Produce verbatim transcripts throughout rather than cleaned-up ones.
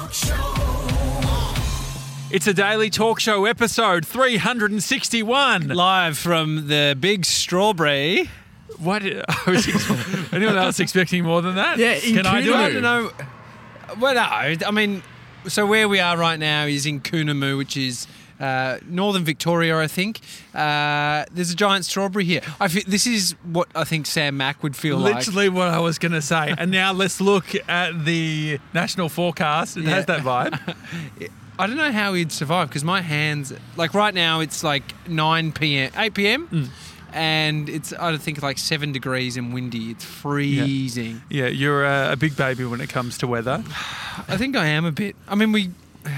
Talk Show. It's a daily talk show episode three hundred sixty-one. Live from the Big Strawberry. What? I was ex- anyone else expecting more than that? Yeah, Can I do I it? don't know. Well, no. I mean, so where we are right now is in Coonamoo, which is uh, northern Victoria, I think. Uh, there's a giant strawberry here. I feel, this is what I think Sam Mack would feel like. Literally what I was going to say. And now let's look at the national forecast. It Yeah. has that vibe. I don't know how he'd survive because my hands, like right now, it's like nine p.m., eight p.m. Mm. and it's, I think, like seven degrees and windy. It's freezing. Yeah, you're a, a big baby when it comes to weather. I think I am a bit. I mean, we.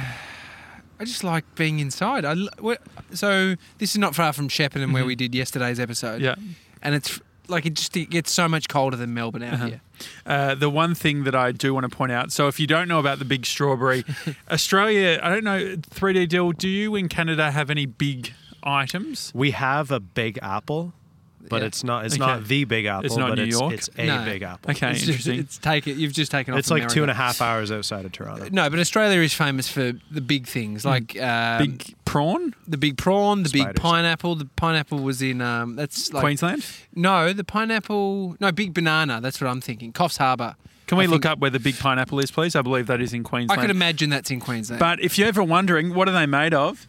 I just like being inside. I, so this is not far from Shepparton mm-hmm. where we did yesterday's episode. Yeah. And it's like it just it gets so much colder than Melbourne out Uh-huh. here. Uh, the one thing that I do want to point out, so if you don't know about the big strawberry, Australia, I don't know, three D Dill, do you in Canada have any big items? We have a Big Apple, but Yeah. it's not It's Okay. not the Big Apple, It's not but New it's, York? it's a No. Big Apple. Okay, It's just, interesting. it's taken. You've just taken off. It's like America. two and a half hours outside of Toronto. No, but Australia is famous for the big things like um, big prawn? the big prawn, the big Spiders. pineapple. The pineapple was in um, that's like Queensland? no, the pineapple. No, big banana. That's what I'm thinking. Coffs Harbour. Can we I look think- up where the big pineapple is, please? I believe that is in I Queensland. could imagine that's in Queensland. But if you're ever wondering, what are they made of?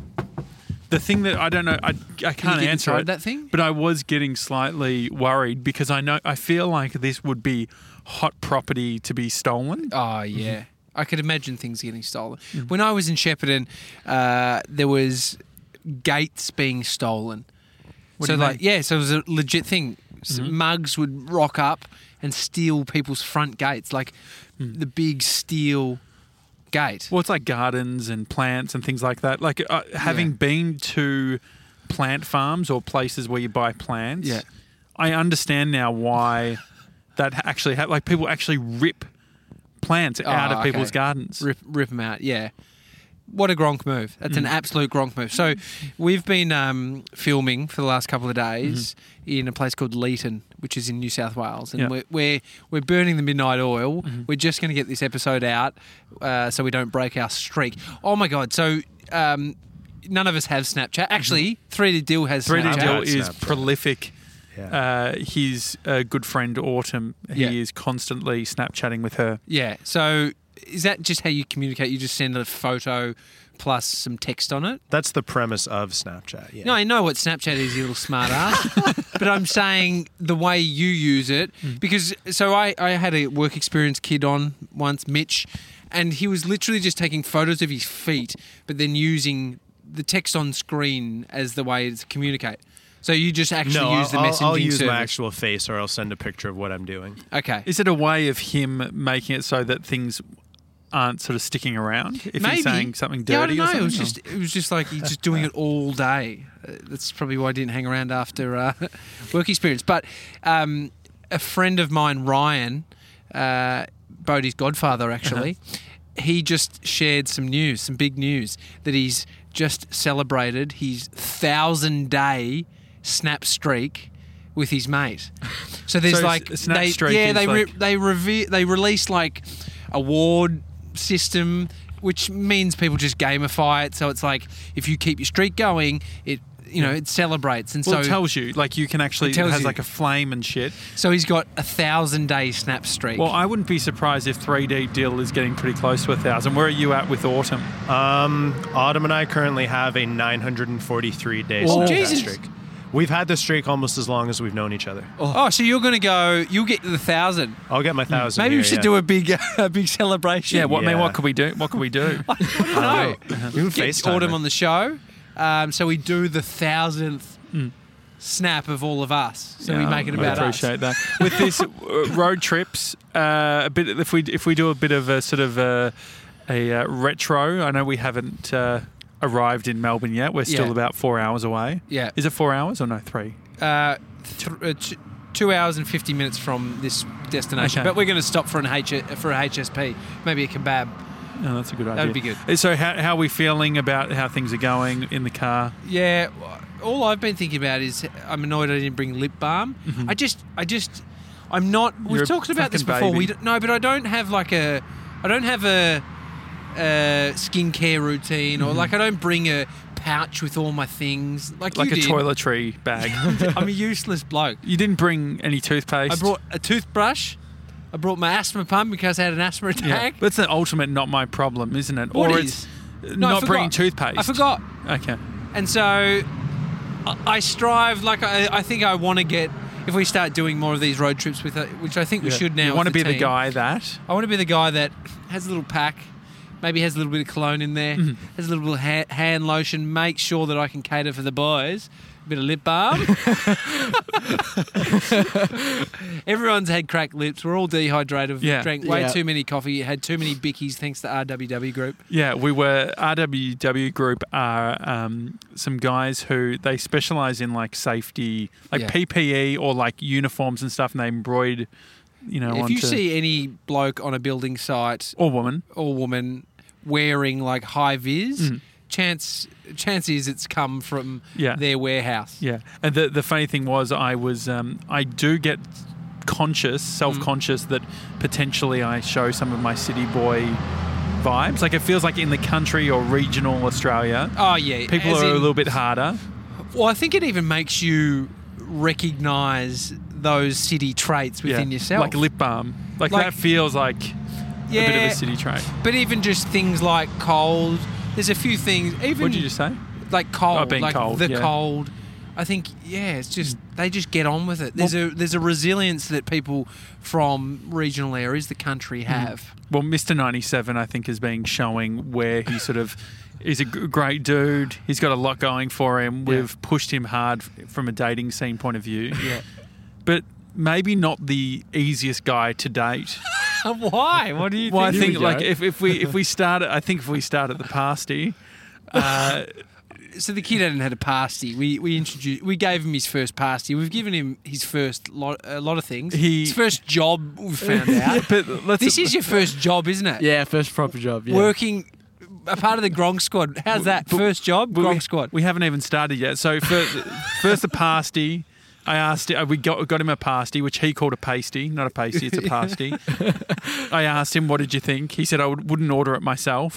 The thing that I don't know, I, I Can you can't get answer inside it. that thing? But I was getting slightly worried because I know I feel like this would be hot property to be stolen. Oh yeah, I could imagine things getting stolen. Mm. When I was in Shepparton, uh, there was gates being stolen. What so do you like, mean? yeah, so it was a legit thing. S Mhm. Mugs would rock up and steal people's front gates, like Mm. the big steel gate. Well, it's like gardens and plants and things like that. Like uh, having Yeah. been to plant farms or places where you buy plants, Yeah. I understand now why that actually ha- like people actually rip plants out Oh, of people's okay. gardens. Rip, rip them out. Yeah. What a Gronk move. That's an Mm. absolute Gronk move. So we've been um, filming for the last couple of days in a place called Leeton, which is in New South Wales. And Yeah. we're, we're, we're burning the midnight oil. Mhm. We're just going to get this episode out uh, so we don't break our streak. Oh, my God. So um, none of us have Snapchat. Actually, three D Dill has three D Snapchat. Dill Snapchat. is Snapchat. prolific. Yeah. Uh, his uh, good friend Autumn, he Yeah. is constantly Snapchatting with her. Yeah. So is that just how you communicate? You just send a photo plus some text on it? That's the premise of Snapchat. Yeah. No, I know what Snapchat is, you little smart ass. But I'm saying the way you use it, because so I, I had a work experience kid on once, Mitch, and he was literally just taking photos of his feet, but then using the text on screen as the way to communicate. So you just actually no, use the I'll, messaging I'll use service. my actual face, or I'll send a picture of what I'm doing. Okay. Is it a way of him making it so that things aren't sort of sticking around? If Maybe. he's saying something Yeah, I dirty don't know. or something? It was or- just it was just like he's just doing it all day. Uh, that's probably why I didn't hang around after uh, work experience. But um, a friend of mine, Ryan, uh, Bodie's godfather, actually, he just shared some news, some big news that he's just celebrated his thousand day snap streak with his mate. So there's So like s- snap they, streak yeah is they re- like- they reve- they release like award system, which means people just gamify it. So it's like if you keep your streak going, it you know it celebrates, and Well, so it tells you, like you can actually, It it, tells has you. like a flame and shit. so he's got a thousand day snap streak. Well, I wouldn't be surprised if three D Dill is getting pretty close to a thousand. Where are you at with Autumn? Um, Autumn and I currently have a nine hundred forty-three day Oh, Snapchat Jesus. streak. We've had this streak almost as long as we've known each other. oh, so you're gonna go? You'll get to the thousand. I'll get my thousand. Maybe here, we should yeah. do a big a big celebration. Yeah, what I mean, Yeah. what could we do? What could we do? I don't know. You can Get FaceTime Autumn me. on the show. Um, so we do the thousandth Mm. snap of all of us. So we Yeah, make it I about appreciate us. that. With this uh, road trips, uh, a bit if we if we do a bit of a sort of a, a uh, retro. I know we haven't uh, arrived in Melbourne yet. We're still Yeah. about four hours away. Yeah. Is it four hours or no three? Uh, th- uh, t- two hours and fifty minutes from this destination, Okay. but we're going to stop for an H- for a H S P, maybe a kebab. No, that's a good idea. That would be good. Uh, So how, how are we feeling about how things are going in the car? Yeah, all I've been thinking about is I'm annoyed I didn't bring lip balm. Mhm. I just, I just, I'm not. You're We've a talked about this fucking before. We baby. don't, no, but I don't have like a, I don't have a, uh, skincare routine, or Mm-hmm. like I don't bring a pouch with all my things like, Like you a did. toiletry bag. I'm a useless bloke. You didn't bring any toothpaste. I brought a toothbrush. I brought my asthma pump because I had an asthma Yeah, attack. that's the ultimate not my problem, isn't it? What or is? it's No, I not forgot. bringing toothpaste. I forgot. Okay. And so I- I strive, like I, I think I want to get, if we start doing more of these road trips with, uh, which I think we Yeah. should now. You want to with be the team. guy that. I want to be the guy that has a little pack, maybe has a little bit of cologne in there, Mm-hmm. has a little bit of ha- hand lotion, make sure that I can cater for the boys. A bit of lip balm. Everyone's had cracked lips. We're all dehydrated. We've Yeah. drank way Yeah. too many coffee, had too many bickies thanks to R W W Group. Yeah, we were R W W Group are um, some guys who they specialize in like safety, like Yeah. P P E or like uniforms and stuff, and they embroider, you know, If you onto, see any bloke on a building site or woman. or woman wearing like high vis, Mm. chance chance is it's come from Yeah. their warehouse. Yeah, and the the funny thing was, I was um, I do get conscious, self conscious that potentially I show some of my city boy vibes. Like it feels like in the country or regional Australia, Oh yeah, people as are in- a little bit harder. Well, I think it even makes you recognise those city traits within yeah. yourself. like lip balm. Like, Like- that feels like yeah, a bit of a city trait. but even just things like cold. There's a few things. Even What did you just say? like cold, Oh, being like cold, the yeah. cold. I think yeah, it's just they just get on with it. There's a there's a resilience that people from regional areas, the country, have. Well, Mister ninety-seven, I think, is being showing where he sort of is a g- great dude. He's got a lot going for him. Yeah. We've pushed him hard f- from a dating scene point of view. Yeah. But maybe not the easiest guy to date. Why? What do you Well, I think? think Here we like go. if, if we if we start at, I think if we start at the pasty, uh, So the kid hadn't had a pasty. We we introduced. We gave him his first pasty. We've given him his first lot, a lot of things. He- his first job. We found out. but let's This is your first job, isn't it? Yeah, first proper job. Yeah. Working a part of the Gronk squad. How's that? But- First job, but Gronk we, squad. We haven't even started yet. So for, first the pasty. I asked. uh, We got got him a pasty, which he called a pasty, not a pasty. It's a pasty. I asked him, "What did you think?" He said, "I would, wouldn't order it myself."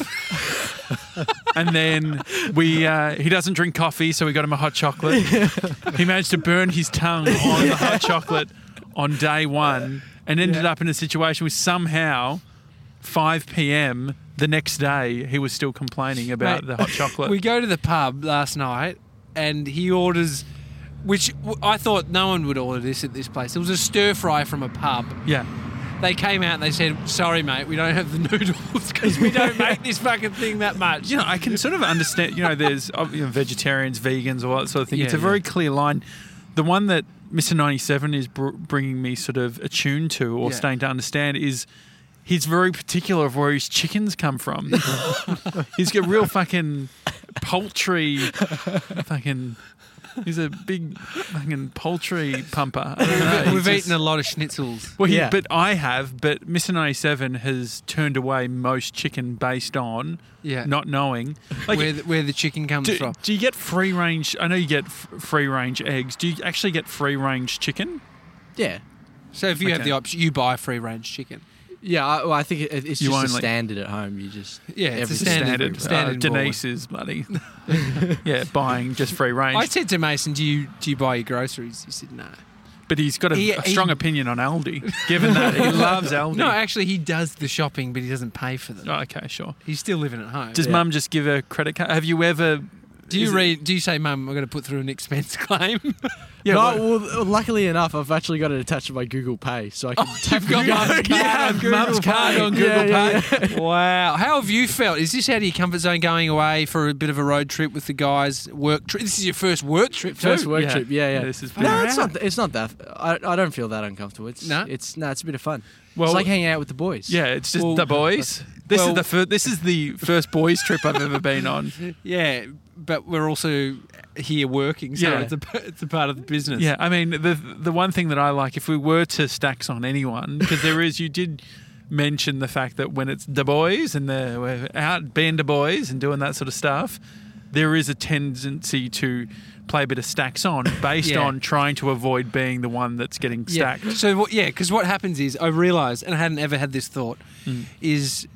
And then we uh, he doesn't drink coffee, so we got him a hot chocolate. He managed to burn his tongue on the hot chocolate on day one, and ended up in a situation where somehow five p.m. the next day he was still complaining about Mate, the hot chocolate. We go to the pub last night, and he orders, which w- I thought no one would order this at this place. It was a stir fry from a pub. yeah. They came out and they said, "Sorry, mate, we don't have the noodles because we don't make this fucking thing that much." You know, I can sort of understand, you know, there's uh, you know, vegetarians, vegans, all that sort of thing. Yeah, it's a yeah. very clear line. The one that Mister ninety-seven is br- bringing me sort of attuned to or Yeah. starting to understand is he's very particular of where his chickens come from. He's got real fucking poultry, fucking... He's a big fucking poultry pumper. I don't know. We've He's eaten just- a lot of schnitzels. Well, he, Yeah. but I have. But Mister ninety-seven has turned away most chicken based on Yeah. not knowing. Like, where, the, where the chicken comes do, from. do you get free range? I know you get f- free range eggs. Do you actually get free range chicken? Yeah. So if you have Okay. the option, you buy free range chicken. Yeah, I, well, I think it, it's You just a only- standard at home. You just Yeah, it's a every- standard- Standard. standard uh, Denise is bloody. yeah, buying just free range. I said to Mason, "Do you do you buy your groceries?" He said, "No." but he's got a, He- a strong he- opinion on Aldi, given that he loves Aldi. No, actually, he does the shopping, but he doesn't pay for them. Oh, okay, sure. He's still living at home. Does Yeah. Mum just give a credit card? Have you ever? do you is it- read? Do you say, "Mum, I'm going to put through an expense claim"? Yeah, no, what- well, luckily enough, I've actually got it attached to my Google Pay, so I can. tap You've got Google- Mum's card Yeah, on Google Mum's Pay. card on Google Yeah, Pay. yeah, Wow. How have you felt? Is this out of your comfort zone going away for a bit of a road trip with the guys? Work trip. This is your first work trip, too. First work Yeah. trip, yeah, yeah. This is no, big. it's not. It's not that. I, I don't feel that uncomfortable. It's No? It's no. It's a bit of fun. Well, it's like hanging out with the boys. Yeah, it's just Well- the boys. This well- is the fir- this is the first boys trip I've ever been on. Yeah, but we're also here working, so Yeah. it's a it's a part of the business. Yeah, I mean the the one thing that I like, if we were to stacks on anyone, because there is, you did mention the fact that when it's the boys and the we're out being the boys and doing that sort of stuff, there is a tendency to play a bit of stacks on based Yeah. on trying to avoid being the one that's getting Yeah. stacked. So what? Yeah, because what happens is I realise, and I hadn't ever had this thought, Mm. is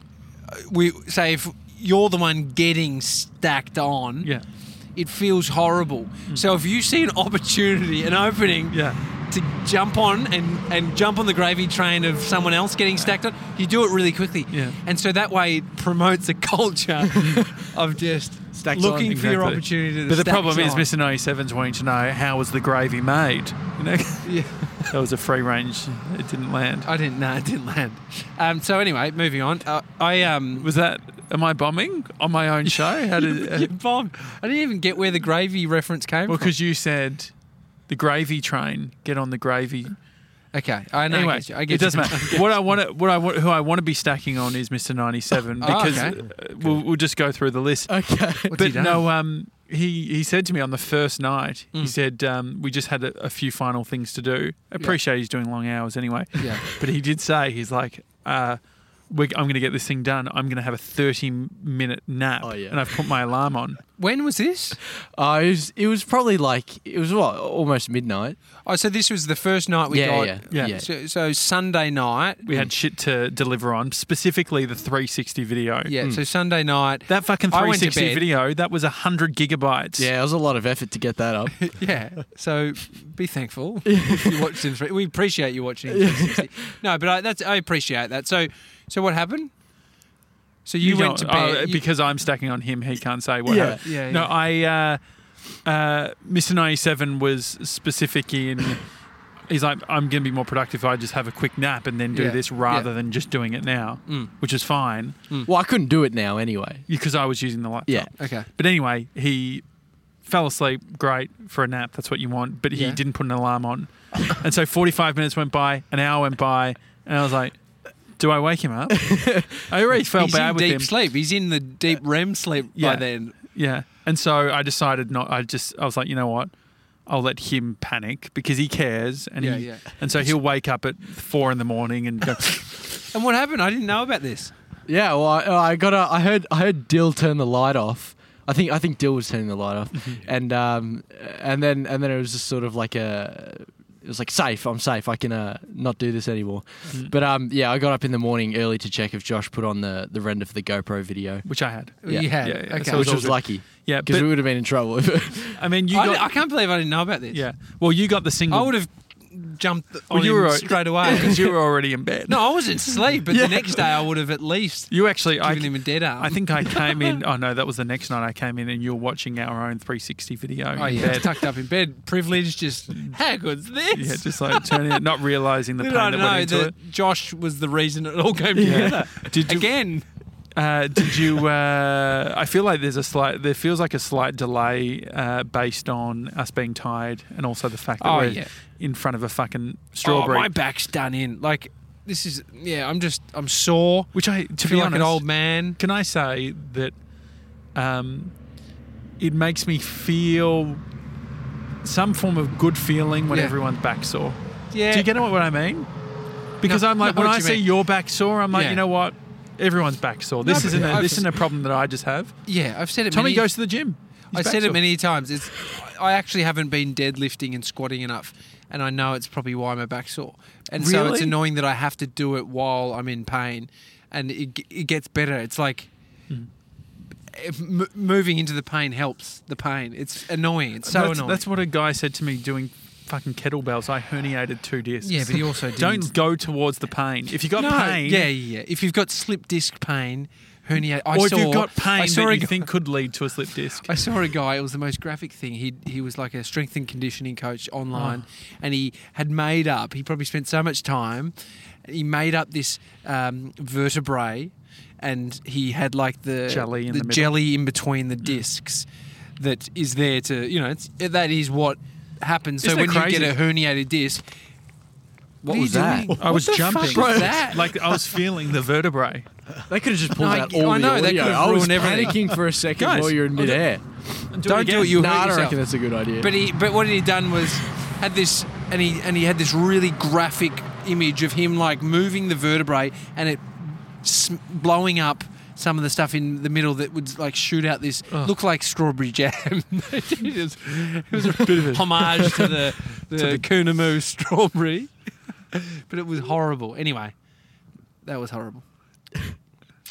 we say if you're the one getting stacked on, Yeah. it feels horrible. So if you see an opportunity, an opening Yeah. to jump on and, and jump on the gravy train of someone else getting stacked on, you do it really quickly. Yeah. And so that way it promotes a culture of just Stacks looking on. for your Exactly. opportunity to But the stack problem is on. Mister ninety-seven's wanting to know how was the gravy made. You know, Yeah. that was a free range. It didn't land. I didn't know, it didn't land. Um, so anyway, moving on. Uh, I um Was that? Am I bombing on my own show? How did? you bombed. I didn't even get where the gravy reference came Well, from. because you said the gravy train. Get on the gravy. Okay, I know. Anyway, I get you. I get it doesn't you. matter. What I want to, what I want, who I want to be stacking on is Mister ninety-seven Oh, because okay. uh, we'll, we'll just go through the list. Okay. What's he But done? no, um, he he said to me on the first night. He Mm. said um, we just had a, a few final things to do. Appreciate he's doing long hours anyway. Yeah. But he did say he's like, uh, we're, I'm going to get this thing done. I'm going to have a thirty minute nap, Oh, yeah. and I've put my alarm on. When was this? Uh, it was it was probably like it was what almost midnight. Oh, so this was the first night we Yeah, got. yeah, yeah. yeah. So, so Sunday night. We had shit to deliver on, specifically the three sixty video. Yeah. Mm. So Sunday night. That fucking I went to three sixty bed. video, that was one hundred gigabytes. Yeah, it was a lot of effort to get that up. Yeah. So be thankful if you watched him. We appreciate you watching him. three sixty. No, but I, that's I appreciate that. So so what happened? So you, went to don't- bed oh, you- because I'm stacking on him, he can't say what Yeah. happened. Yeah. No, yeah. I uh, uh, Mister ninety-seven was specific in. He's like, I'm going to be more productive if I just have a quick nap and then do Yeah. this rather Yeah. than just doing it now, Mm. which is fine Well, I couldn't do it now anyway. because I was using the laptop. Yeah. Okay. But anyway, he fell asleep. Great for a nap. That's what you want. But he Yeah. didn't put an alarm on. And so forty-five minutes went by, an hour went by, and I was like, do I wake him up? I already felt He's bad in with deep him. sleep. He's in the deep R E M sleep Yeah. by then. Yeah. And so I decided not, I just, I was like, you know what? I'll let him panic because he cares. And Yeah, he, yeah. And so he'll wake up at four in the morning and go, And what happened? I didn't know about this. Yeah, well, I, I got a, I heard I heard Dill turn the light off. I think I think Dill was turning the light off, and um and then and then it was just sort of like a. It was like safe. I'm safe. I can uh, not do this anymore. Mm. But um, yeah, I got up in the morning early to check if Josh put on the, the render for the GoPro video, which I had. Yeah. You had. Yeah, yeah. Okay. So it which all was good. lucky Yeah. because But, we would have been in trouble. I mean, you I, got, I can't believe I didn't know about this. yeah. Well, you got the single. I would have jumped on Well, you him were straight away. because you were already in bed. No, I was asleep, but Yeah. the next day I would have at least You actually, I, given him a dead arm. I think I came in. Oh no, that was the next night I came in, and you were watching our own three sixty video. Oh in yeah, bed. tucked up in bed, privileged. Just how good's this? Yeah, just like turning it, not realizing the pain Little I that know went into that it. Josh was the reason it all came Yeah. together. Did you? Again, Uh, did you? Uh, I feel like there's a slight. There feels like a slight delay uh, based on us being tired, and also the fact that Oh, we're yeah. in front of a fucking oh, strawberry. my back's done in. Like this is yeah. I'm just I'm sore. which I, to feel be like honest, an old man. can I say that um, it makes me feel some form of good feeling when Yeah. everyone's back sore. Yeah. Do you get what I mean? Because No, I'm like, no, when what I you see mean. your back sore, I'm like, Yeah. you know what? Everyone's back sore. This No, isn't but a, I've- this isn't a problem that I just have. Yeah, I've said it. Tommy many, goes to the gym. He's I back said it sore. many times. It's I actually haven't been deadlifting and squatting enough, and I know it's probably why my back's sore. And so it's Really? annoying that I have to do it while I'm in pain, and it g- it gets better. It's like. Hmm. If m- moving into the pain helps the pain. It's annoying. It's so that's, annoying. that's what a guy said to me doing fucking kettlebells. I herniated two discs. yeah, but he also didn't. Don't go towards the pain. If you got no, pain, Yeah, yeah, yeah. If you've got slip disc pain, herniate. I or saw, if you've got I pain saw that a you guy- think could lead to a slip disc. I saw a guy. It was the most graphic thing. He he was like a strength and conditioning coach online, Oh. and he had made up. He probably spent so much time. He made up this um, vertebrae, and he had like the Jelly in the, the middle. jelly in between the discs that is there to you know. It's, that is what happens. So Isn't it when you crazy? get a herniated disc, what, What are was you that? doing? I was What the jumping. fuck was that? Like I was feeling the vertebrae. They could have just pulled No, out I- all I the know, they audio. could have I was ruined everything. panicking for a second Guys, while you're in was it- midair. Don't do it. You Nah, hurt I don't yourself. reckon that's a good idea. But he, but what he done was had this, and he and he had this really graphic image of him like moving the vertebrae and it sm- blowing up some of the stuff in the middle that would like shoot out this look like strawberry jam. it, was, it was a bit of a homage to the the, To the- Kunamu strawberry, but it was horrible. Anyway, that was horrible.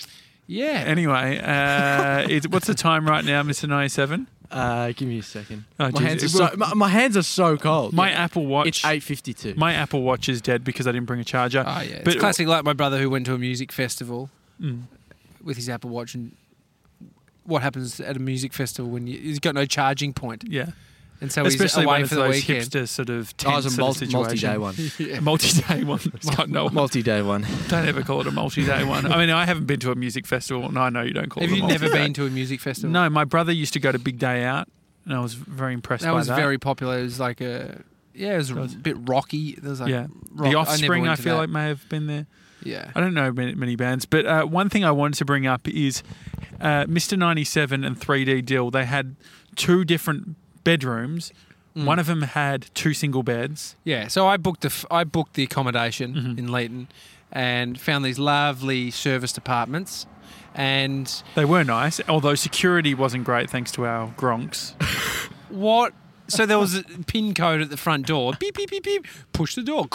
Yeah. Anyway, uh, it's, what's the time right now, Mister ninety-seven? Uh, give me a second. Oh, my, geez. hands are It so, will- my, my hands are so cold. My Apple Watch. It's eight fifty-two. My Apple Watch is dead because I didn't bring a charger. Oh, yeah. It's But- classic like my brother who went to a music festival Mm. with his Apple Watch, and what happens at a music festival when you, he's got no charging point. Yeah. And so Especially he's away when it's for the those weekend. hipster sort of Oh, it was tense a sort multi, of multi-day situation. one. A multi-day one. It's got no Multi-day one. Don't ever call it a multi-day one. I mean, I haven't been to a music festival, and I know you don't call Have it a you never multi-day. been to a music festival? No, my brother used to go to Big Day Out, and I was very impressed That by was that. very popular. It was like a, yeah, it was a It was- bit rocky. There was like yeah. rock. The I Offspring, never I, went to feel that. like, may have been there. Yeah. I don't know many, many bands, but uh, one thing I wanted to bring up is uh, Mister ninety-seven and three D Dill. They had two different bedrooms. Mm. One of them had two single beds. Yeah, so I booked the f- I booked the accommodation Mhm. in Leighton, and found these lovely serviced apartments, and They were nice, although security wasn't great thanks to our Gronks. what? So there was a pin code at the front door. Beep beep beep beep. Push the door,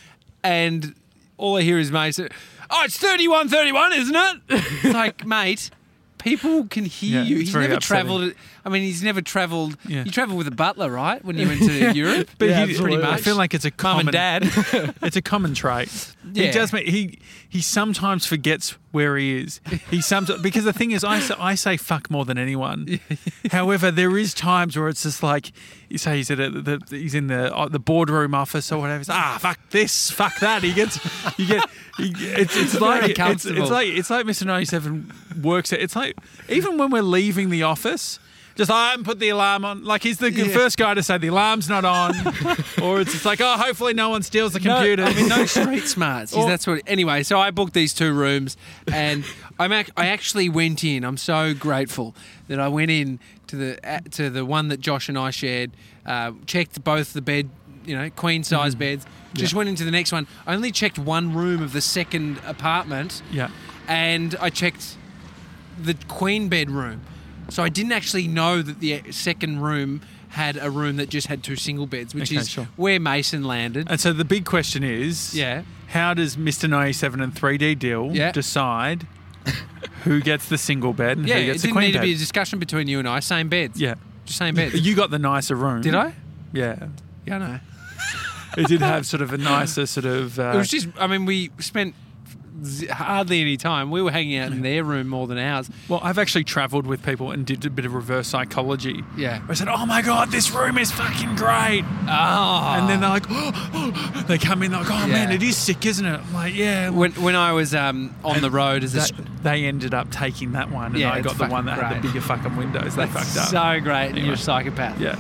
and all I hear is mate say, "Oh, it's thirty-one thirty-one, isn't it?" It's like, mate. People can hear Yeah, you. it's He's very never upsetting. travelled. I mean, he's never travelled. Yeah. You travelled with a butler, right? When you went to Europe, But Yeah, he, absolutely. I feel like it's a mum common and dad. It's a common trait. He Yeah. does. Make, he he sometimes forgets where he is. He sometimes because the thing is, I say, I say fuck more than anyone. However, there is times where it's just like you say he's at a, the, he's in the uh, the boardroom office or whatever. It's, ah, fuck this, fuck that. He gets you get. He, it's it's like it's, comfortable. it's like it's like Mister ninety-seven works. It. It's like even when we're leaving the office. Just, I haven't put the alarm on. Like, he's the Yeah. first guy to say the alarm's not on. Or it's just like, oh, hopefully no one steals the computer. No, I mean, no street smarts. Or- That's what. Anyway, so I booked these two rooms, and I'm ac- I actually went in. I'm so grateful that I went in to the uh, to the one that Josh and I shared. Uh, checked both the bed, you know, queen size beds. Just Yeah. went into the next one. I only checked one room of the second apartment, yeah. and I checked the queen bedroom. So I didn't actually know that the second room had a room that just had two single beds, which Okay, is sure. where Mason landed. And so the big question is, Yeah. how does Mister ninety-seven and three D Dill Yeah. decide who gets the single bed and Yeah, who it gets the didn't queen need to bed? be a discussion between you and I. Same beds. Yeah. Just same beds. You got the nicer room. Did I? Yeah. Yeah, I know. It did have sort of a nicer sort of... Uh, It was just, I mean, we spent z- hardly any time. We were hanging out in their room more than ours. well, I've actually travelled with people and did a bit of reverse psychology. Yeah. I said, oh my God, this room is fucking great. Oh. And then they're like, oh, they come in, they're like, oh man, Yeah. it is sick, isn't it? I'm like, yeah. well, when, when I was um, on the road as a... that, st- they ended up taking that one, and Yeah, I it's got the one that fucking had the great. bigger fucking windows. They fucked up. so great. And Anyway. you're a psychopath. yeah.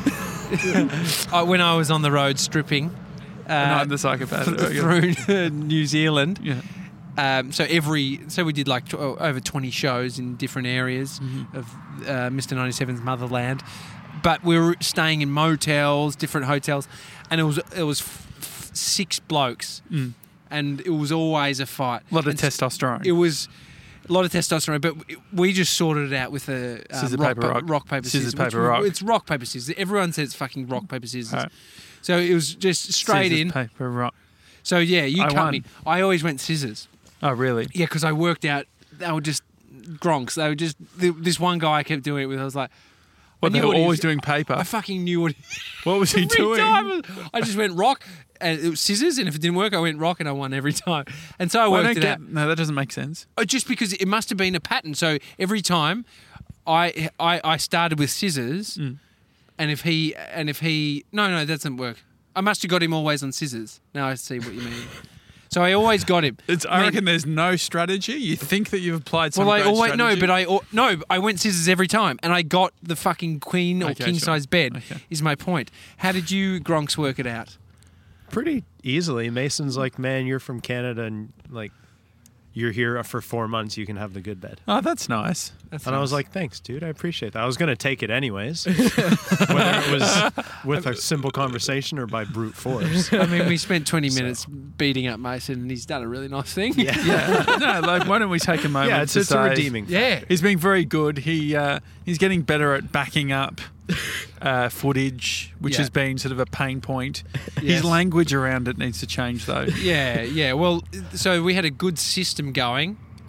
Uh, when I was on the road stripping uh, And I'm the psychopath. th- through New Zealand, Yeah. Um, so every so we did like tw- oh, over twenty shows in different areas Mm-hmm. of uh, Mister ninety-seven's motherland, but we were staying in motels, different hotels, and it was it was f- f- six blokes, Mm. and it was always a fight. A lot of And s- testosterone. It was a lot of testosterone, but we just sorted it out with a um, Scissor, rock, paper, pa- rock. rock paper Scissors, scissors. which paper, we- rock. It's rock paper scissors. Everyone says it's fucking rock paper scissors. Right. So it was just straight Scissors, in. paper, rock. So yeah, you I cut won. me. I always went scissors. Oh, really? Yeah, because I worked out they were just gronks. They were just th- this one guy I kept doing it with. I was like, Well, I they knew were what he always was- doing paper. I fucking knew what. He, What was he every doing? time I just went rock, and it was scissors, and if it didn't work, I went rock, and I won every time. And so I Well, I worked don't it get, out. no, that doesn't make sense. Oh, just because it must have been a pattern. So every time, I I, I started with scissors, Mm. and if he and if he no no that doesn't work. I must have got him always on scissors. Now I see what you mean. So I always got him. It's, I mean- reckon there's no strategy. You think that you've applied some Well, I great always no, strategy. but I al- no, I went scissors every time, and I got the fucking queen or Okay, king sure. size bed. Okay. Is my point? How did you Gronks work it out? Pretty easily. Mason's like, man, you're from Canada and like you're here for four months. You can have the good bed. Oh, that's nice. That's And I was nice. like, thanks, dude. I appreciate that. I was going to take it anyways, whether it was with a simple conversation or by brute force. I mean, we spent twenty minutes beating up Mason, and he's done a really nice thing. Yeah. Yeah. no, like, why don't we take a moment Yeah, it's, to it's say a redeeming. yeah. he's being very good. He uh, he's getting better at backing up uh, footage, which Yeah. has been sort of a pain point. Yes. His language around it needs to change, though. Yeah, yeah. Well, so we had a good system going.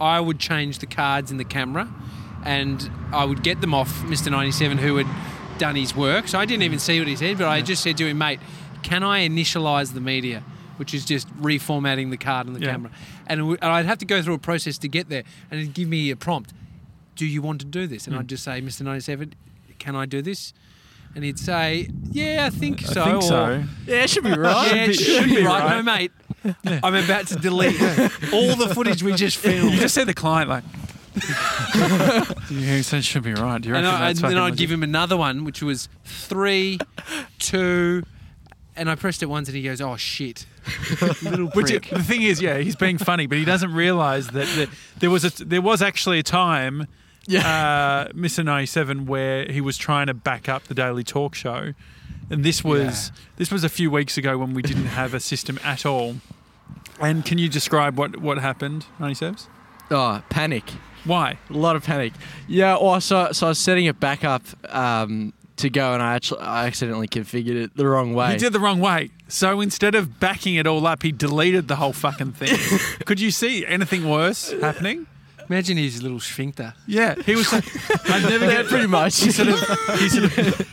I would change the cards in the camera, and I would get them off Mister ninety-seven, who had done his work. So I didn't even see what he said, but I just said to him, mate, can I initialise the media, which is just reformatting the card on the Yeah. camera. And, it w- and I'd have to go through a process to get there, and it'd give me a prompt. Do you want to do this? And Mm. I'd just say, Mister ninety-seven, can I do this? And he'd say, yeah, I think so. I think or, so. Yeah, it should be right. Yeah, it should be right. No, mate. I'm about to delete all the footage we just You filmed. just said the client like. You said it should be right. Do you And, reckon I, that's and then fucking I'd legit? give him another one, which was three, two, and I pressed it once, and he goes, "Oh shit!" Little Which prick. the thing is, yeah, he's being funny, but he doesn't realise that, that there was a there was actually a time, uh, Mister ninety-seven, where he was trying to back up the Daily Talk Show, and this was Yeah. this was a few weeks ago when we didn't have a system at all. And can you describe what what happened, ninety-seven? Oh, panic. Why? A lot of panic. Yeah, well, so, so I was setting it back up um, to go, and I actually I accidentally configured it the wrong way. He did the wrong way. So instead of backing it all up, he deleted the whole fucking thing. Could you see anything worse happening? Imagine his little sphincter. Yeah, he was like, I'd never Yeah, get pretty much. He sort of, he sort of,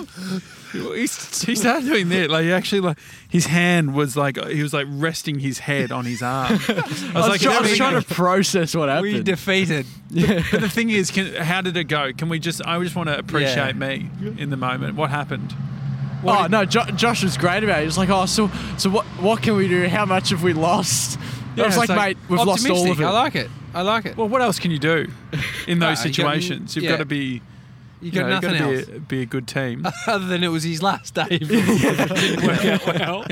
he, he started doing that. Like, he actually, like, his hand was like, he was like resting his head on his arm. I was, I was, like, try- I was "Everything- trying to process what We happened. defeated. But the thing is, can, how did it go? Can we just, I just want to appreciate Yeah. me in the moment. What happened? oh no, jo- Josh was great about it. He was like, "Oh, so so what what can we do? How much have we lost?" Yeah, I was it's like, like "Mate, we've lost all Optimistic. of it." I like it. I like it. Well, what else can you do in those Ah, you got- situations? You've yeah. got to be, you you got know, you've nothing got to else. be a, be a good team. Other than it was his last day. It didn't work out well.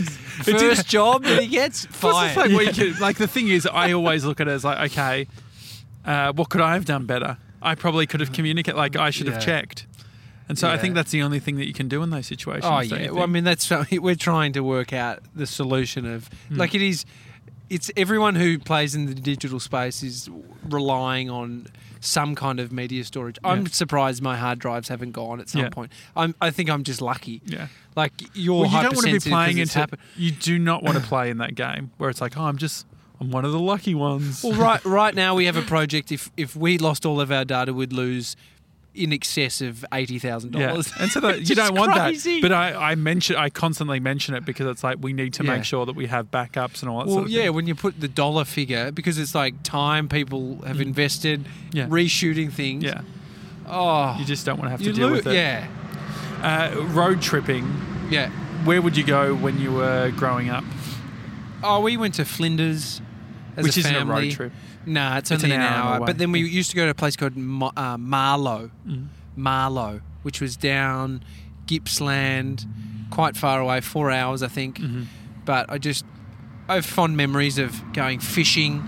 First job that he gets, Plus, fine. it's like, well, you can- like the thing is, I always look at it as like, okay, uh, what could I have done better? I probably could have communicated. Like I should have Yeah. checked. And so I Yeah. think that's the only thing that you can do in those situations. Oh don't yeah. you Well, I think? mean, that's we're trying to work out the solution of Hmm. like it is. It's everyone who plays in the digital space is relying on some kind of media storage. I'm Yeah. surprised my hard drives haven't gone at some Yeah. point. I'm, I think I'm just lucky. yeah. Like you're Well, you don't want to be hypersensitive playing 'cause it's into. happen- You do not want to play in that game where it's like, oh, I'm just, I'm one of the lucky ones. Well, right, right now we have a project. If if we lost all of our data, we'd lose in excess of eighty thousand Yeah, dollars. and so that, you Which don't is want crazy. that. But I, I mention, I constantly mention it because it's like we need to Yeah. make sure that we have backups and all that Well, sort of yeah, thing. when you put the dollar figure, because it's like time people have invested, Yeah. reshooting things. Yeah, Oh, you just don't want to have to you deal lo- with it. Yeah, Uh, road tripping. yeah. Where would you go when you were growing up? Oh, we went to Flinders as Which a isn't a family. road trip. Nah, it's, It's only an an, hour hour. away. But then we used to go to a place called Ma- uh, Marlow, Mm. Marlow, which was down Gippsland, quite far away, four hours I think. Mm-hmm. But I just, I have fond memories of going fishing,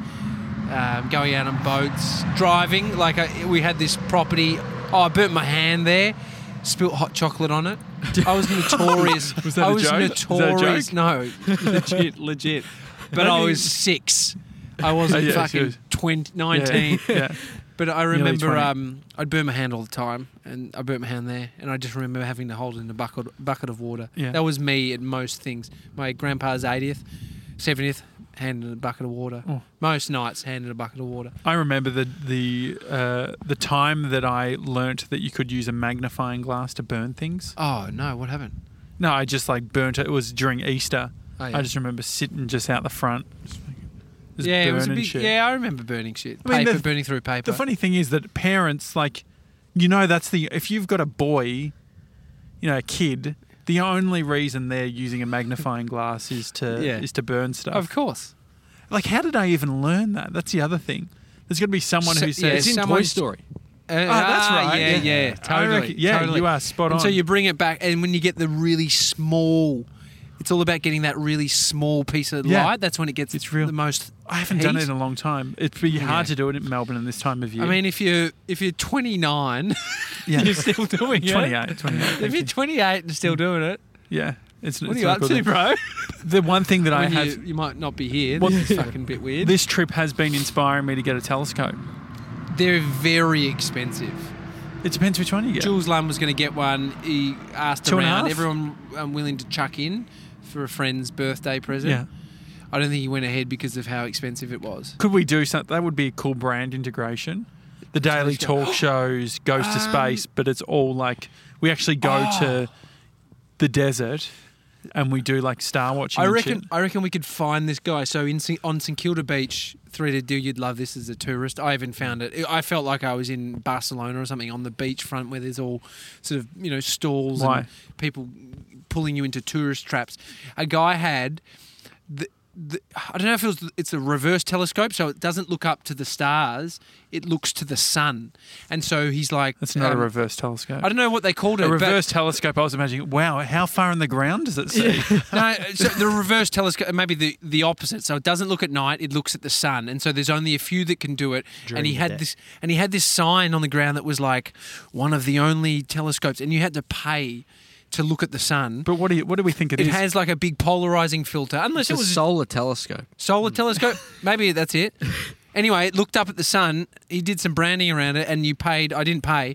um, going out on boats, driving. Like I, we had this property. Oh, I burnt my hand there, spilt hot chocolate on it. I was notorious. Was that I a was joke? Was that a notorious. joke? No, legit, legit. But I was six. I wasn't Oh, yeah, fucking sure. twenty, nineteen. Yeah. yeah. But I Nearly remember twenty. um, I'd burn my hand all the time, and I burnt my hand there, and I just remember having to hold it in a bucket bucket of water. Yeah. That was me at most things. My grandpa's eightieth, seventieth, hand in a bucket of water. Oh. Most nights, hand in a bucket of water. I remember the the uh, the time that I learnt that you could use a magnifying glass to burn things. Oh no, what happened? No, I just like burnt it. It was during Easter. Oh, yeah. I just remember sitting just out the front. Just, just yeah, it was a burning big. shit. Yeah, I remember burning shit. I mean, Paper the- burning through paper. The funny thing is that parents, like, you know, that's the if you've got a boy, you know, a kid, the only reason they're using a magnifying glass is to Yeah. is to burn stuff. Of course. Like, how did I even learn that? That's the other thing. There's got to be someone So- who yeah, says, It's in Toy someone's- Story. Uh, "Oh, that's ah, right." Yeah, yeah, I totally. reckon- yeah, totally. you are spot And on. so you bring it back, and when you get the really small, it's all about getting that really small piece of Yeah. light. That's when it gets It's real. the most. I haven't done heat. it in a long time. It'd be hard Yeah. to do it in Melbourne in this time of year. I mean, if you if you're twenty-nine, yeah. you're still doing it. twenty-eight, twenty-eight. If thank you're you. twenty-eight and still doing it, Yeah. It's, what it's are you not up good. to, bro? The one thing that I When have, you, you might not be here. What- This is fucking a bit weird. this trip has been inspiring me to get a telescope. They're very expensive. It depends which one you get. Jules Lum was going to get one. He asked Two and a around. half? Everyone um, willing to chuck in for a friend's birthday present. Yeah. I don't think he went ahead because of how expensive it was. Could we do something? That would be a cool brand integration. The daily Telescope. talk shows goes to Um, space, but it's all like we actually go Oh. to the desert and we do like star watching. I and reckon. shit. I reckon we could find this guy. So in St- on St Kilda Beach, three D deal. You'd love this as a tourist. I even found it. I felt like I was in Barcelona or something on the beachfront where there's all sort of you know stalls Why? and people pulling you into tourist traps. A guy had the. The, I don't know if it was, it's a reverse telescope, so it doesn't look up to the stars; it looks to the sun. And so he's like, That's not um, a reverse telescope. I don't know what they called it. A but- reverse telescope. I was imagining. Wow, how far in the ground does it see? No, so the reverse telescope, maybe the, the opposite. So it doesn't look at night; it looks at the sun. And so there's only a few that can do it. During and he the had day. this, and he had this sign on the ground that was like one of the only telescopes, and you had to pay to look at the sun. But what do you, what do we think it It is? has like a big polarizing filter, unless It's a it was a solar telescope. solar telescope. Maybe that's it. Anyway, it looked up at the sun. He did some branding around it, and you paid. I didn't pay,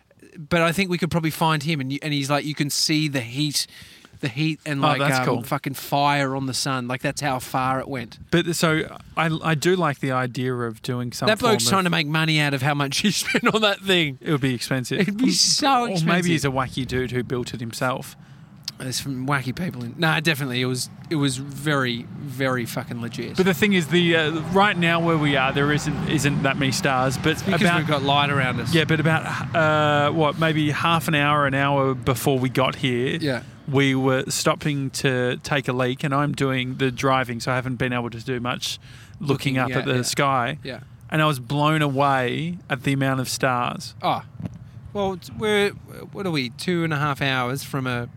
but I think we could probably find him. And you, and he's like, you can see the heat, the heat, and Oh, like that's um, cool. fucking fire on the sun. Like that's how far it went. But so I, I do like the idea of doing some. That bloke's form trying of, to make money out of how much he spent on that thing. It would be expensive. It'd be so Or expensive. maybe he's a wacky dude who built it himself. There's some wacky people in. No, definitely, it was. It was very, very fucking legit. But the thing is, the uh, right now where we are, there isn't isn't that many stars. But because about we've got light around us. yeah, but about uh, what maybe half an hour, an hour before we got here, Yeah. we were stopping to take a leak, and I'm doing the driving, so I haven't been able to do much looking, Looking, up yeah, at the yeah. sky. Yeah. And I was blown away at the amount of stars. Oh, well, it's- we're what are we? Two and a half hours from a,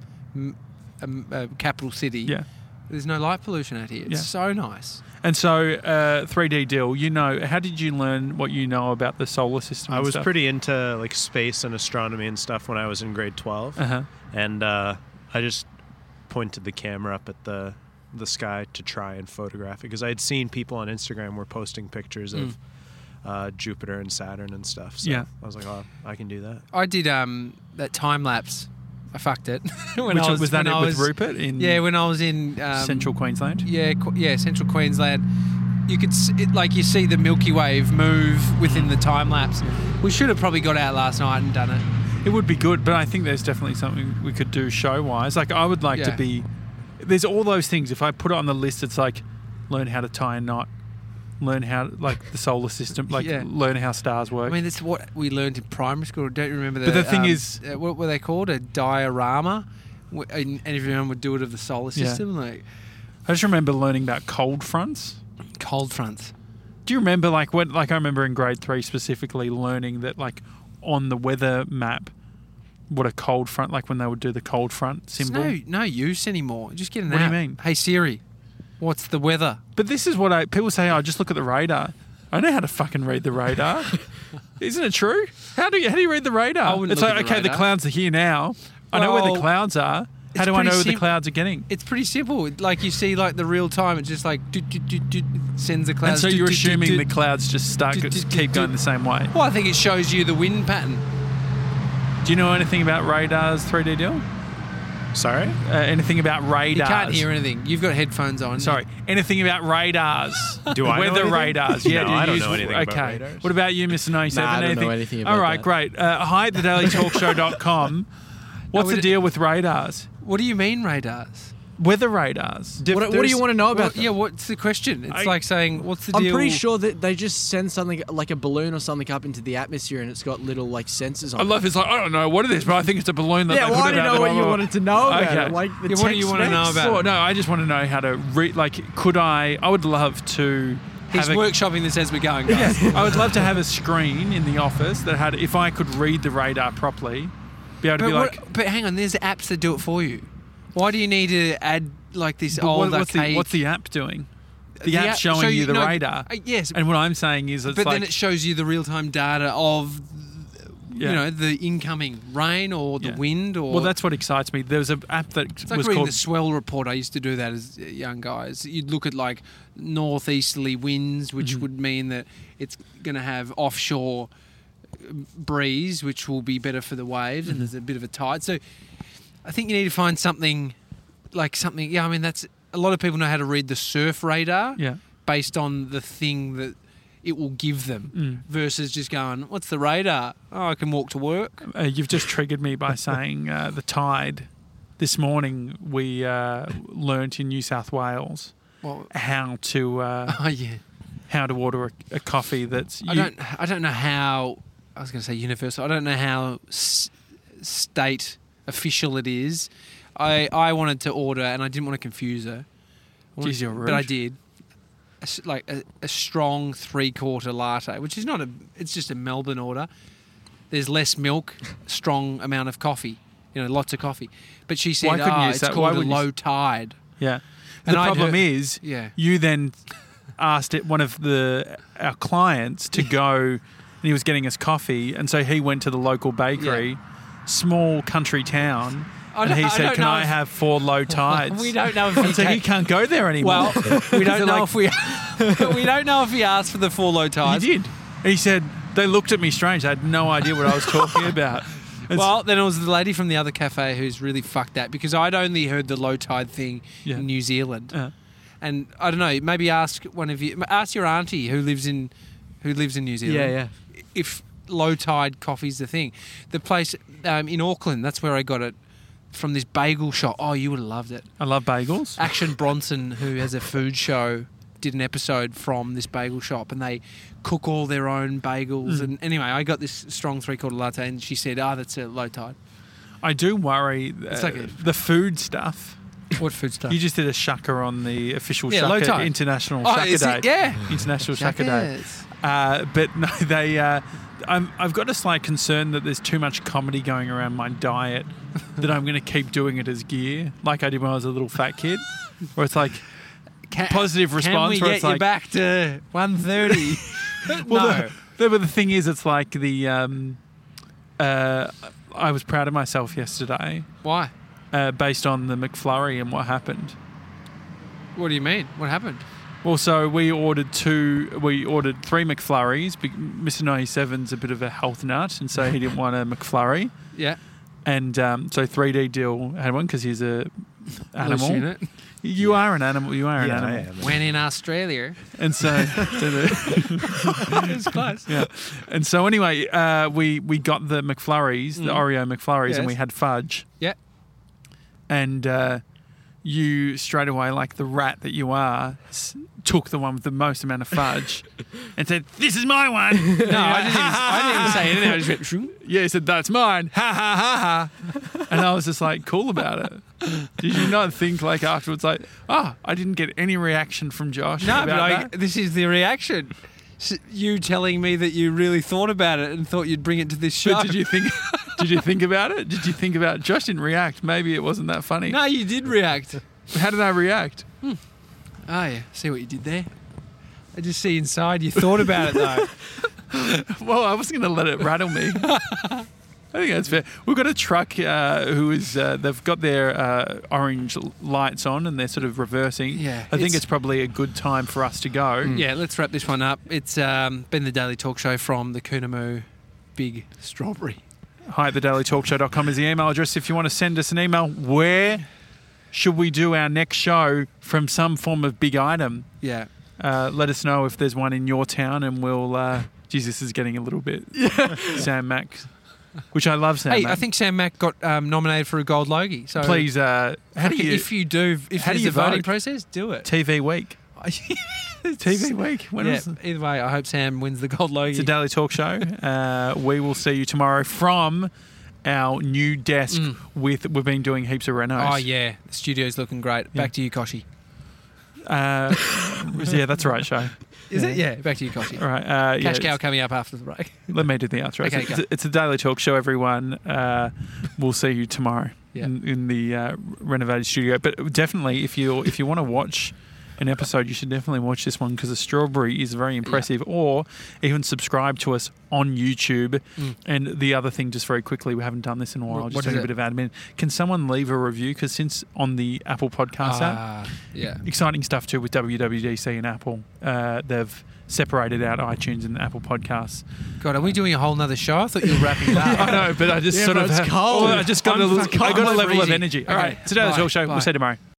a, a capital city. Yeah. There's no light pollution out here. It's Yeah. so nice. And so, uh, three D Dill, you know, how did you learn what you know about the solar system? I and was stuff? pretty into like space and astronomy and stuff when I was in grade twelve, Uh-huh. and uh, I just pointed the camera up at the the sky to try and photograph it because I had seen people on Instagram were posting pictures of uh, Jupiter and Saturn and stuff. So Yeah. I was like, oh, I can do that. I did um that time lapse. I fucked it. when Which I was, was that when it I with was, Rupert in Yeah, when I was in um, Central Queensland? Yeah, Qu- yeah, Central Queensland. You could s- it, like you see the Milky Way move within the time lapse. We should have probably got out last night and done it. It would be good, but I think there's definitely something we could do show-wise. Like, I would like to Yeah. be... There's all those things. If I put it on the list, it's like learn how to tie a knot, learn how, like, the solar system, like, Yeah. learn how stars work. I mean, that's what we learned in primary school. Don't you remember the? But the thing um, is- uh, what were they called? A diorama, Wh- and, and everyone would do it of the solar Yeah. system, like I just remember learning about cold fronts. cold fronts. Do you remember, like, when, like, I remember in grade three specifically learning that, like, on the weather map, what a cold front, like when they would do the cold front It's symbol. no no use anymore. Just get an What do you app. mean? Hey Siri, what's the weather? But this is what I people say. Oh, just look at the radar. I know how to fucking read the radar. Isn't it true? How do you how do you read the radar? I wouldn't It's look like at the okay, the radar. clouds are here now. I know where the Well, clouds are. How it's do I pretty know where the sim- clouds are getting? It's pretty simple. Like you see, like the real time. It's just like do, do, do, do, sends the And clouds. so do, you're do, do, assuming do. the clouds just start do, do, just do, keep do. going the same way. Well, I think it shows you the wind pattern. Do you know anything about radars, three D deal? Sorry? Uh, anything about radars? You can't hear anything. You've got headphones on. Sorry, anything about radars? Do I know Weather anything? radars. Yeah, No, do you I don't use- know anything about okay. radars. What about you, Mister ninety-seven? Nah, I don't know anything? anything about All right, that. great. Uh, hi at the daily talk show dot com. What's we the d- deal with radars? What do you mean radars? Weather radars. Diff- What, what do you there's- want to know about Well, them? yeah, what's the question? It's I- like saying, what's the I'm deal? pretty sure that they just send something like a balloon or something up into the atmosphere, and it's got little like sensors on I it. love it's like I don't know what it is, but I think it's a balloon that Yeah, they well, put I it didn't out know the what blah, you blah, wanted to know about Okay. it. Like the Yeah, what do you tech wanna know specs. about Well, no, I just want to know how to read. Like, could I? I would love to. He's have a, workshopping this as we're going, guys. I would love to have a screen in the office that had. If I could read the radar properly, be able to But, be what, like. but hang on, there's apps that do it for you. Why do you need to add like this But old what- what's, the, archaic? what's the app doing? The, The app's app- showing so you the no, radar. uh, yes, And what I'm saying is, it's but like then it shows you the real-time data of, Yeah. you know, the incoming rain or the Yeah. wind or. well, that's what excites me. There was an app that It's like was reading called. the swell report. I used to do that as young guys. You'd look at like northeasterly winds, which Mm-hmm. would mean that it's going to have offshore breeze, which will be better for the waves, Mm-hmm. and there's a bit of a tide. So I think you need to find something like something. Yeah, I mean that's a lot of people know how to read the surf radar Yeah. based on the thing that it will give them Mm. versus just going, what's the radar? Oh, I can walk to work. Uh, you've just triggered me by saying uh, the tide. This morning we uh, learnt in New South Wales Well, how to uh, oh, yeah. how to order a, a coffee that's. I u- don't. I don't know how. I was going to say universal. I don't know how s- state official it is. I I wanted to order and I didn't want to confuse her. I wanted- Jeez, you're But I rude. did. A s like a, a strong three quarter latte, which is not a. It's just a Melbourne order. There's less milk, strong amount of coffee. You know, lots of coffee. But she said, Why couldn't "Ah, you it's say- why called a wouldn't you s- low tide." Yeah. And the I'd problem heard- is, Yeah. you then asked it, one of the our clients to go, and he was getting us coffee, and so he went to the local bakery, small country town, I and don't- he I said, don't "Can know I if- have four low tides?" We don't know if And he so ca- he can't go there anymore. Well, we don't They're know like- if we we don't know if he asked for the four low He tides. did. He said they looked at me strange. They had no idea what I was talking about. It's- Well, then it was the lady from the other cafe who's really fucked that because I'd only heard the low tide thing Yeah. in New Zealand, Uh, and I don't know. Maybe ask one of you, ask your auntie who lives in who lives in New Zealand. Yeah, yeah. If low tide coffee's the thing, the place um, in Auckland, that's where I got it from this bagel shop. Oh, you would have loved it. I love bagels. Action Bronson, who has a food show, did an episode from this bagel shop, and they cook all their own bagels. Mm. And anyway, I got this strong three quarter latte, and she said, "Ah, that's a low tide." I do worry uh, It's like a- the food stuff. What food stuff? You just did a shaka on the official Yeah, low shaka tide. International Oh, Shaka is Day. it? Yeah. International Shaka Day. Shakas. Uh, but no, they. Uh, I'm, I've got a slight concern that there's too much comedy going around my diet that I'm going to keep doing it as gear, like I did when I was a little fat kid, where it's like Can, positive Can response. we where get it's you like, back to one thirty? well, no. the, the, but the thing is, it's like the. Um, uh, I was proud of myself yesterday, Why? uh, based on the McFlurry and what happened. What do you mean? What happened? Well, so we ordered two. We ordered three McFlurries. be- Mister ninety-seven's a bit of a health nut, and so he didn't want a McFlurry. Yeah. And um, so three D Dill had one because he's a Loose animal. unit. You are an animal. You are an Yeah, I animal. am. When in Australia. And so, so the- It's close. yeah. And so anyway, uh, we we got the McFlurries, the Mm. Oreo McFlurries, Yes. and we had fudge. Yeah. And uh, you straight away, like the rat that you are, s- took the one with the most amount of fudge and said, "This is my one." No, I didn't, even, I didn't even say anything. I just went, "Shroom." Yeah, he said, "That's mine." Ha ha ha ha. And I was just like, cool about it. Did you not think like afterwards, like, oh, I didn't get any reaction from Josh No, about but I, that? this is the reaction. S- You telling me that you really thought about it and thought you'd bring it to this show. But did you think? Did you think about it? Did you think about? Josh didn't react. Maybe it wasn't that funny. No, you did react. How did I react? Oh, yeah. See what you did there? I just see inside you thought about it, though. Well, I wasn't going to let it rattle me. I think that's fair. We've got a truck uh, who is, uh, they've got their uh, orange lights on and they're sort of reversing. Yeah, I think it's- it's probably a good time for us to go. Yeah, let's wrap this one up. It's um, been the Daily Talk Show from the Coonamoo Big Strawberry. Hi at the daily talk show dot com is the email address if you want to send us an email. Where should we do our next show from some form of big item? Yeah. Uh, let us know if there's one in your town and we'll... Uh, geez, this is getting a little bit Sam Mack, which I love Sam Hey, Mack. I think Sam Mack got um, nominated for a Gold Logie. So Please, uh, how do you... if you do, if how do there's you a voting vote? process, do it. T V Week. T V Week. When yeah, was it? either way, I hope Sam wins the Gold Logie. It's a daily talk show. Uh, we will see you tomorrow from our new desk. Mm. With we've been doing heaps of renos. Oh, yeah. The studio's looking great. Yeah. Back to you, Koshi. Uh, yeah, that's right, show. Is it? Yeah, back to you, Koshi. All right. Uh, yeah, Cash cow it's- coming up after the break. Let me do the outro. Okay, it's, go. it's a daily talk show, everyone. Uh, we'll see you tomorrow Yeah. in, in the uh, renovated studio. But definitely, if you if you want to watch an episode, you should definitely watch this one because the strawberry is very impressive. Or even subscribe to us on YouTube. Mm. And the other thing, just very quickly, we haven't done this in a while. What- just what doing a is bit of admin. Can someone leave a review? Because since on the Apple Podcast app, Ah, yeah. exciting stuff too with W W D C and Apple. Uh, they've separated out iTunes and Apple Podcasts. God, are we doing a whole nother show? I thought you were wrapping it up. I know, but I just Yeah, sort but of it's have- cold. Oh, I just got I'm a, fucking- I got a I'm level of freezing. energy. All Okay, right, today's bye, talk show. bye. We'll see you tomorrow.